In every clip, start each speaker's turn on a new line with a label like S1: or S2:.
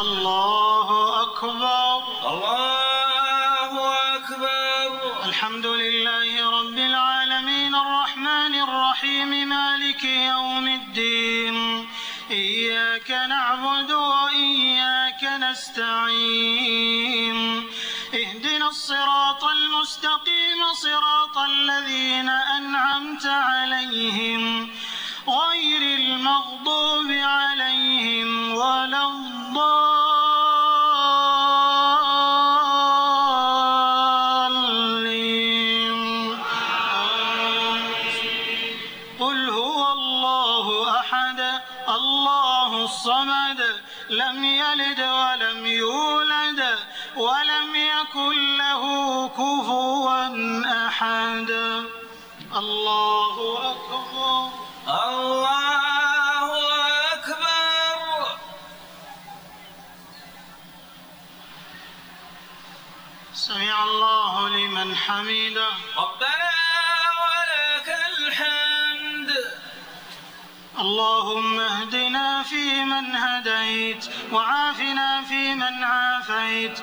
S1: الله أكبر.
S2: الله أكبر.
S1: الحمد لله رب العالمين الرحمن الرحيم مالك يوم الدين، إياك نعبد وإياك نستعين، اهدنا الصراط المستقيم صراط الذين أنعمت عليهم غير المغضوب عليهم ولا الضالين. قل هو الله أحد الله الصمد لم يلد ولم يولد ولم يكن له كفوا أحد. الله أكبر.
S2: الله أكبر.
S1: سمع الله لمن حمده.
S2: ربنا ولك الحمد.
S1: اللهم اهدنا فيمن هديت، وعافنا فيمن عافيت،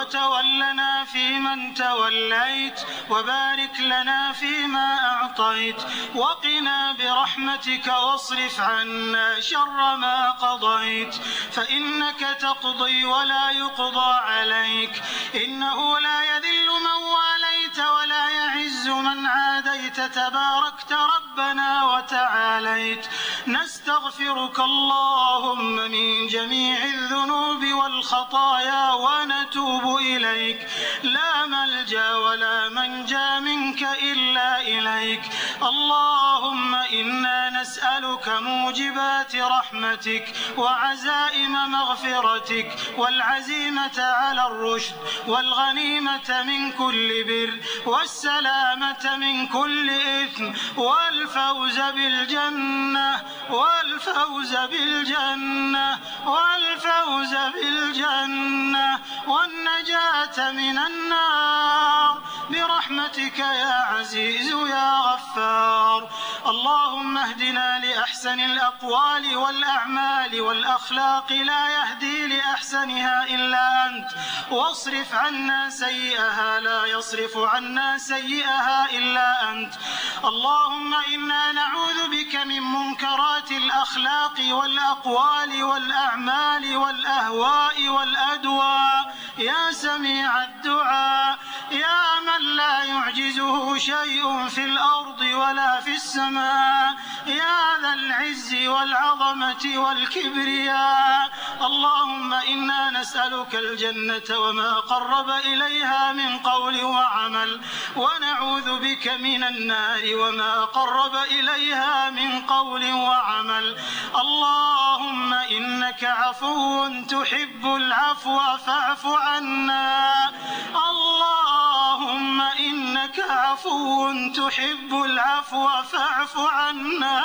S1: وتولنا فيمن توليت، وبارك لنا فيما أعطيت، وقنا برحمتك واصرف عنا شر ما قضيت، فإنك تقضي ولا يقضى عليك، إنه لا يذل من واليت ولا يعز من عاديت، تباركت ربنا وتعاليت. نستغفرك اللهم من جميع الذنوب والخطايا ونتوب إليك، لا ملجأ ولا منجا منك إلا إليك. اللهم إنا نسألك موجبات رحمتك وعزائم مغفرتك والعزيمة على الرشد والغنيمة من كل بر والسلامة من كل إثم والفوز بالجنة والفوز بالجنة والفوز بالجنة والنجاة من النار برحمتك يا عزيز يا غفار. اللهم اهدنا لأحسن الأقوال والأعمال والأخلاق لا يهدي لأحسنها إلا أنت، واصرف عنا سيئها لا يصرف عنا سيئها إلا أنت. اللهم إنا نعوذ بك من منكرات الأخلاق والأقوال والأعمال والأهواء والأدواء يا سميع الدعاء، يا من لا يعجزه شيء في الأرض ولا في السماء، يا ذا العز والعظمة والكبرياء. اللهم إنا نسألك الجنة وما قرب إليها من قول وعمل، ونعوذ بك من النار وما قرب إليها من قول وعمل. اللهم إنك عفو تحب العفو فاعف عنا. اللهم إنك عفو تحب العفو فاعف عنا.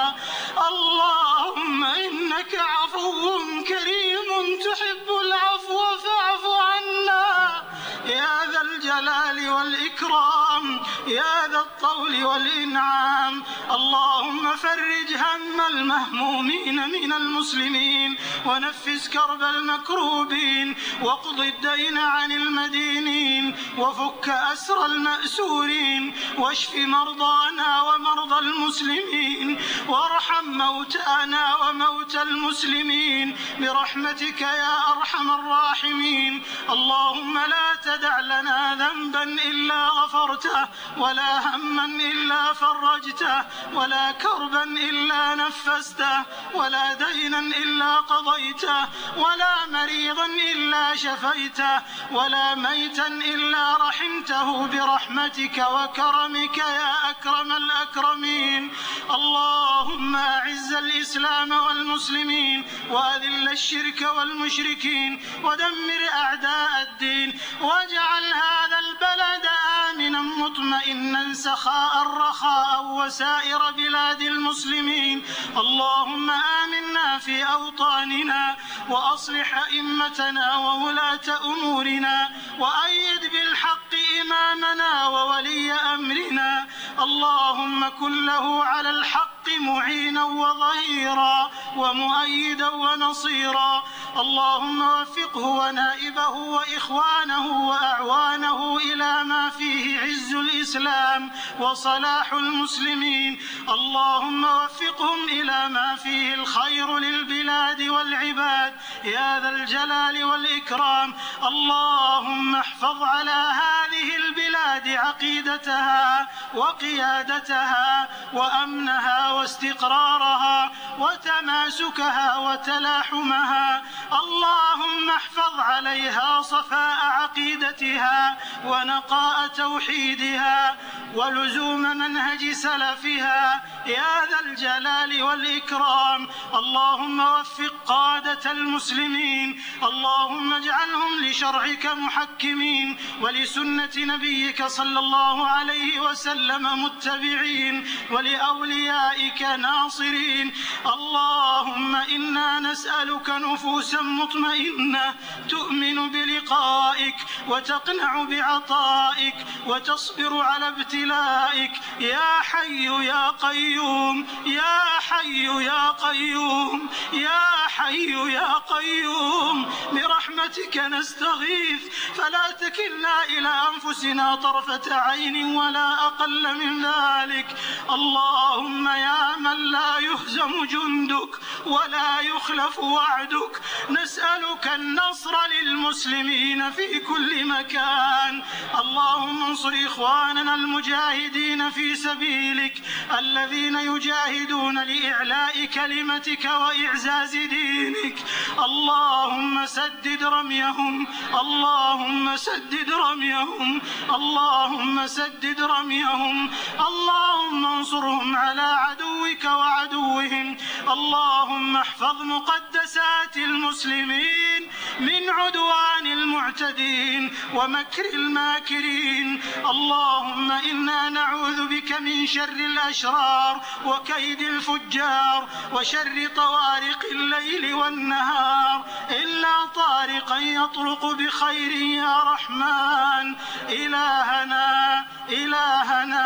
S1: اللهم إنك عفو كريم تحب العفو فاعف عنا. يا ذا الجلال والإكرام، يا ذا الطول والإنعام. اللهم فرج هم المهمومين من المسلمين، ونفس كرب المكروبين، واقض الدين عن المدينين، وفك أسر المأسورين، واشف مرضانا ومرضى المسلمين، وارحم موتانا وموتى المسلمين برحمتك يا أرحم الراحمين. اللهم لا تدع لنا ذنبا إلا غفرته، ولا هما إلا فرجته، ولا كربا إلا نفسته، ولا دينا إلا قضيته، ولا مريضا إلا شفيته، ولا ميتا إلا رحمته برحمتك وكرمك يا أكرم الأكرمين. اللهم أعز الإسلام والمسلمين، وأذل الشرك والمشركين، ودمر أعداء الدين، واجعل هذا البلد آمنا مطمئنا سخاء رخاء وسائر بلاد المسلمين. اللهم آمنا في أوطاننا، وأصلح أئمتنا وولاة أمورنا، وأيد بالحق إمامنا وولي أمرنا. اللهم كن له على الحق الحق معينا وظهيرا ومؤيدا ونصيرا. اللهم وفقه ونائبه وإخوانه وأعوانه إلى ما فيه عز الإسلام وصلاح المسلمين. اللهم وفقهم إلى ما فيه الخير للبلاد والعباد يا ذا الجلال والإكرام. اللهم احفظ على هذه البلاد عقيدتها وقيادتها وأمنها واستقرارها وتماسكها وتلاحمها. اللهم احفظ عليها صفاء عقيدتها ونقاء توحيدها ولزوم منهج سلفها يا ذا الجلال والإكرام. اللهم وفق قادة المسلمين. اللهم اجعلهم لشرعك محكمين ولسنة نبيك صلى الله عليه وسلم متبعين ولأوليائك ناصرين. اللهم إنا نسألك نفوسا مطمئنة تؤمن بلقائك وتقنع بعطائك وتصبر على ابتلائك يا حي يا قيوم يا حي يا قيوم يا حي يا قيوم. برحمتك نستغيث فلا تكلنا إلى أنفسنا طرفة عين ولا أقل من ذلك. اللهم يا من لا يهزم جندك ولا يخلف وعدك نسألك النصر للمسلمين في كل مكان. اللهم انصر إخواننا المجاهدين في سبيلك الذين يجاهدون لإعلاء كلمتك وإعزاز دينك. اللهم سدد رميهم. اللهم سدد رميهم. اللهم سدد رميهم. اللهم انصرهم على عدوك وعدوهم. اللهم احفظ مقدسات المسلمين من عدوان المعتدين ومكر الماكرين. اللهم إنا نعوذ بك من شر الأشرار وكيد الفجار وشر طوارق الليل والنهار إلا طارقا يطرق بخير يا رحمن. إلهنا إلهنا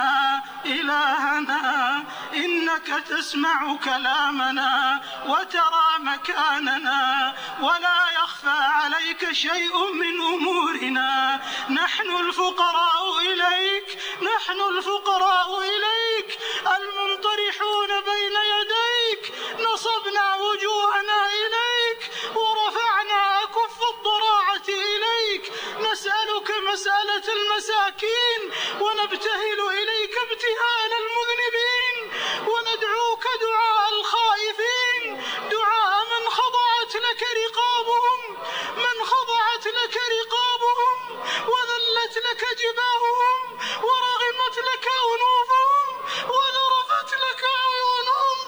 S1: إلهنا إنك تسمع كلامنا وترى مكاننا ولا يخفى عليك شيء من أمورنا. نحن الفقراء إليك نحن الفقراء إليك المنطرحون بين يديك. نصبنا وجوهنا إليك ورفعنا أكف الضراعة إليك. نسألك مسألة المساكين ونبتهل إليك ابتهال المذنبين وندعوك دعاء الخائفين دعاء من خضعت لك رقابهم من خضعت لك رقابهم وذلت لك جباههم ورغمت لك أنوفهم وذرفت لك عيونهم.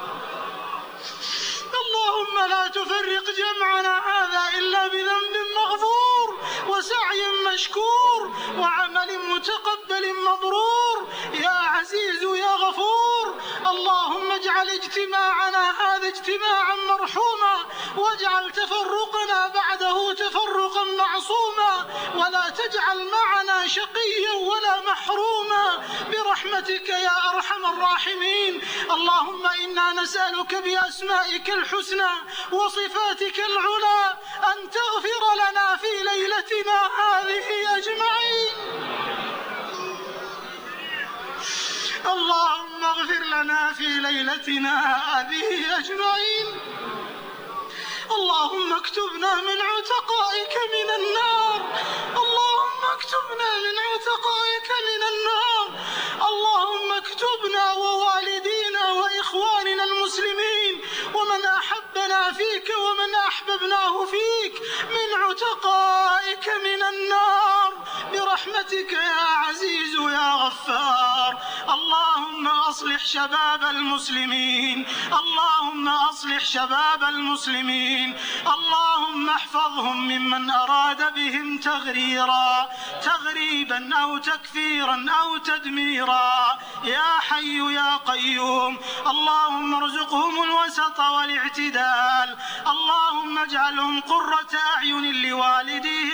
S1: اللهم لا تفرق جمعنا هذا إلا بذنب مغفور وسعي مشكور وعمل متقبل مبرور يا عزيز يا غفور. اللهم اجعل اجتماعنا هذا اجتماعا مرحوما واجعل تفرقنا بعده تفرقا معصوما ولا تجعل معنا شقيا ولا محروما برحمتك يا أرحم الراحمين. اللهم إنا نسألك بأسمائك الحسنى وصفاتك العلى أن تغفر لنا في ليلتنا هذه أجمعين. اللهم اغفر لنا في ليلتنا هذه أجمعين. اللهم اكتبنا من عتقائك من النار. اللهم اكتبنا من عتقائك من النار. اللهم اكتبنا ووالدينا وإخواننا المسلمين ومن أحبنا فيك ومن أحببناه فيك من عتقائك من النار برحمتك يا عزيز يا غفار. اللهم أصلح شباب المسلمين. اللهم أصلح شباب المسلمين. اللهم احفظهم ممن أراد بهم تغريبا أو تكفيرا أو تدميرا يا حي يا قيوم. اللهم ارزقهم الوسط والاعتدال. اللهم اجعلهم قرة أعين لوالديهم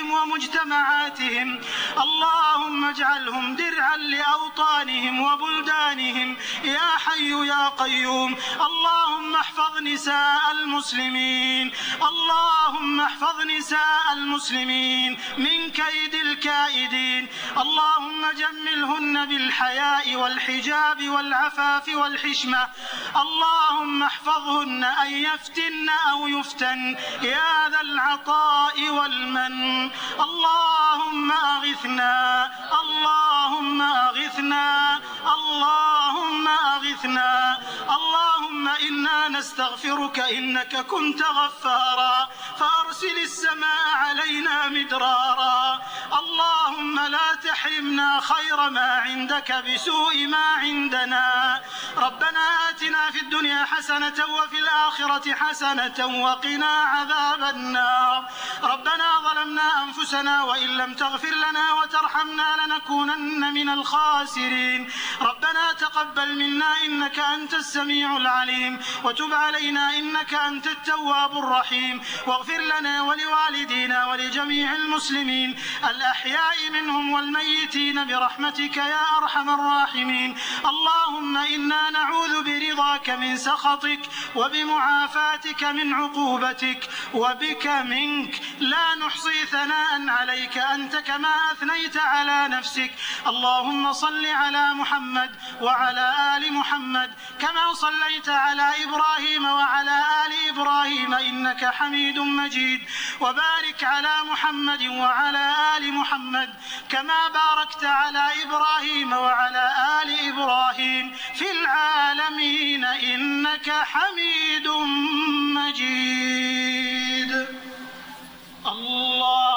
S1: مجتمعاتهم. اللهم اجعلهم درعا لأوطانهم وبلدانهم يا حي يا قيوم. اللهم احفظ نساء المسلمين، اللهم احفظ نساء المسلمين من كيد الكائدين. اللهم جملهن بالحياء والحجاب والعفاف والحشمة. اللهم احفظهن أن يفتن أو يفتن يا ذا العطاء والمن. اللهم أغثنا، اللهم أغثنا، اللهم أغثنا. اللهم إنا نستغفرك إنك كنت غفارا فأرسل السماء علينا مدرارا. اللهم لا تحرمنا خير ما عندك بسوء ما عندنا. ربنا آتنا في الدنيا حسنة وفي الآخرة حسنة وقنا عذاب النار. ربنا ظلمنا أنفسنا وإن لم تغفر لنا وترحمنا لنكونن من الخاسرين. ربنا تقبل منا إنك أنت السميع العليم وتب علينا إنك أنت التواب الرحيم. واغفر لنا ولوالدينا ولجميع المسلمين الأحياء منهم والميتين برحمتك يا أرحم الراحمين. اللهم إنا نعوذ برضاك من سخطك وبمعافاتك من عقوبتك وبك منك لا نحصي ثناء عليك أنت كما أثنيت على نفسك. اللهم صل على محمد وعلى آل محمد كما صليت على إبراهيم وعلى آل إبراهيم إنك حميد مجيد. وبارك على محمد وعلى آل محمد كما باركت على إبراهيم وعلى آل إبراهيم في العالمين إنك حميد مجيد. الله